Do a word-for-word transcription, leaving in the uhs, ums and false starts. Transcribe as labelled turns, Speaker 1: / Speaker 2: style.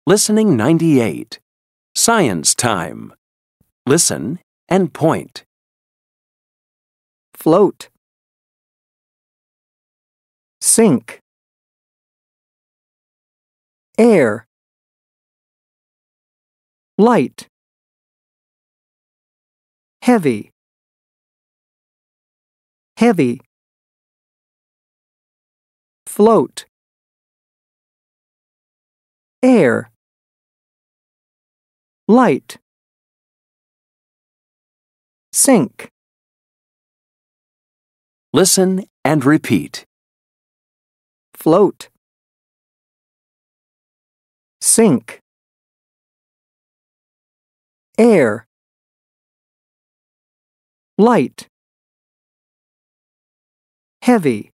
Speaker 1: Listening ninety-eight. Science time. Listen and point.
Speaker 2: Float, sink, air, light, heavy, heavy, float, air, light, sink.
Speaker 1: Listen and repeat.
Speaker 2: Float, sink, air, light, heavy,